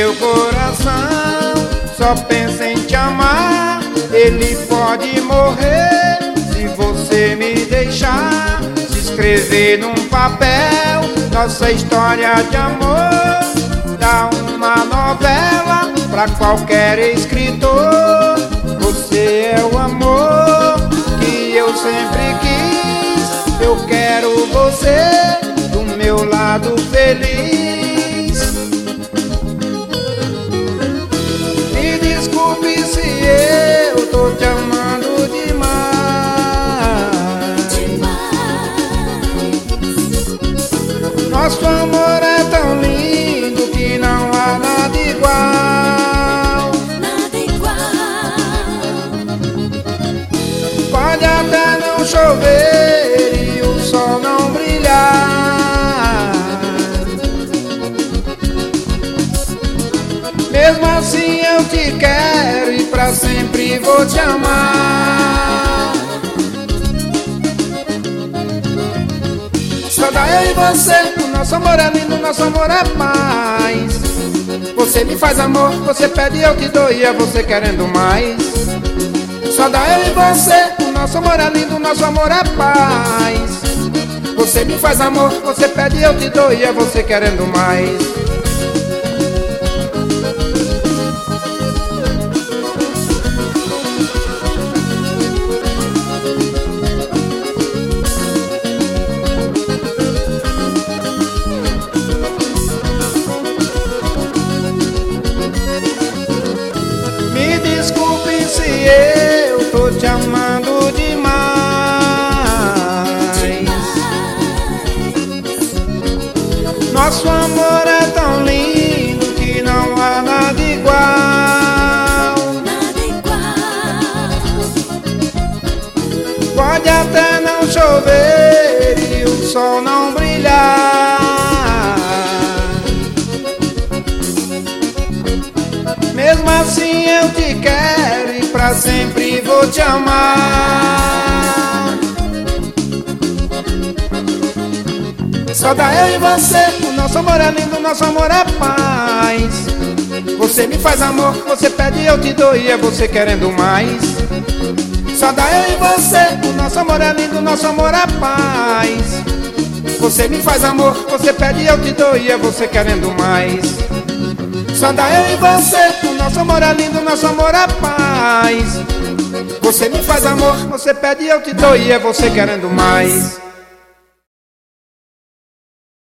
meu coração só pensa em te amar. Ele pode morrer se você me deixar. Se escrever num papel nossa história de amor, dá uma novela pra qualquer escritor. Você é o amor que eu sempre quis. Eu quero você do meu lado feliz. Me desculpe se eu tô te amando demais. Nosso amor é tão lindo que não há nada igual. Nada igual. Pode até não chover e o sol não brilhar, mesmo assim eu te quero e pra sempre vou te amar. Só dá eu e você, o nosso amor é lindo, nosso amor é paz. Você me faz amor, você pede eu te dou e é você querendo mais. Só dá eu e você, o nosso amor é lindo, nosso amor é paz. Você me faz amor, você pede eu te dou e é você querendo mais. Me desculpe se eu tô te amando demais. Nosso amor é tão lindo que não há nada igual. Nada igual. Pode até não chover e o sol não brilhar, mesmo assim eu te quero e pra sempre vou te amar. Só dá eu e você, o nosso amor é lindo, nosso amor é paz. Você me faz amor, você pede eu te dou e é você querendo mais. Só dá eu e você, o nosso amor é lindo, nosso amor é paz. Você me faz amor, você pede eu te dou e é você querendo mais. Só dá eu e você, o nosso amor é lindo, nosso amor é paz. Você me faz amor, você pede eu te dou e é você querendo mais.